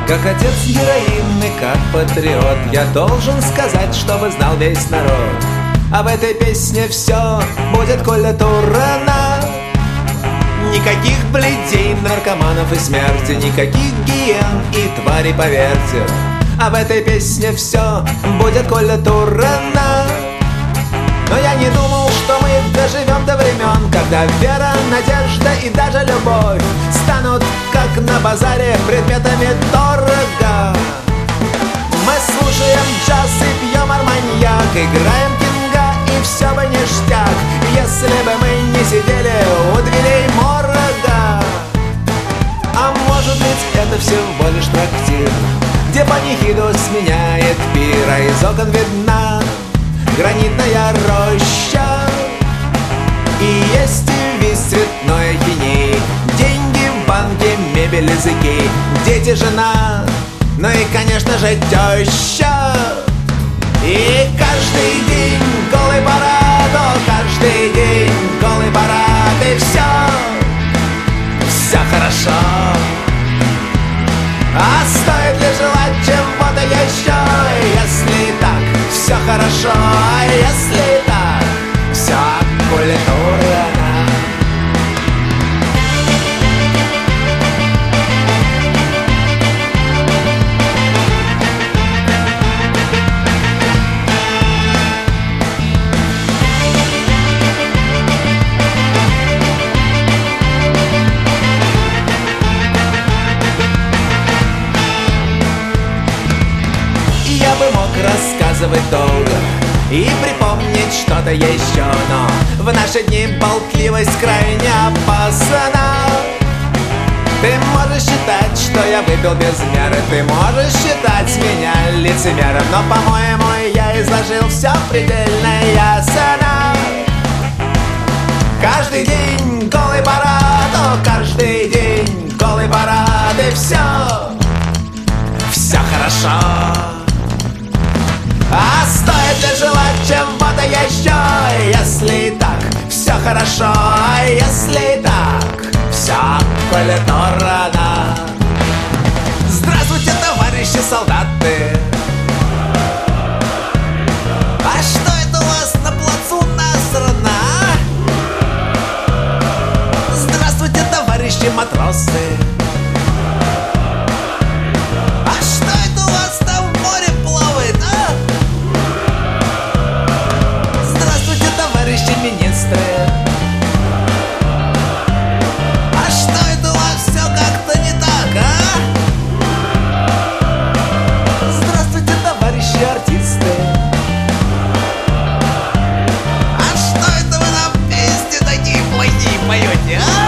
Как отец героин и как патриот я должен сказать, чтобы знал весь народ. А в этой песне все будет культурно. Никаких бледей, наркоманов и смерти, никаких гиен и тварей, поверьте. А в этой песне все будет культурно. Но я не думал, что мы доживем до времен, когда вера, надежда и даже любовь станут, как на базаре, предметами дорого. Мы слушаем джаз и пьем арманьяк, играем кинга и все бы ништяк, если бы мы не сидели у дверей морга. А может быть, это всего лишь трактир, где панихиду сменяет пир, а из окон видна гранитная роща. И есть весь цветной геней, деньги в банке, мебель, языки, дети, жена, ну и, конечно же, теща. И каждый день голый парад, о, каждый день голый парад, и все хорошо. А стоит ли желать чего-то еще, если так все хорошо, а если так все культурно? Я бы мог рассказывать долго и припомнить что-то еще, но в наши дни болтливость крайне опасна. Ты можешь считать, что я выпил без меры, ты можешь считать меня лицемером, но, по-моему, я изложил все предельно ясно. Каждый день голый парад, о, каждый день голый парад, и все хорошо. А стоит ли желать чего-то еще, если так все хорошо, а если так все культурно? Здравствуйте, товарищи солдаты! А что это у вас на плацу насрано? Здравствуйте, товарищи матросы! А что это у вас там в море плавает, а? Здравствуйте, товарищи министры! А что это у вас все как-то не так, а? Здравствуйте, товарищи артисты! А что это вы нам песни такие плохие поете, а?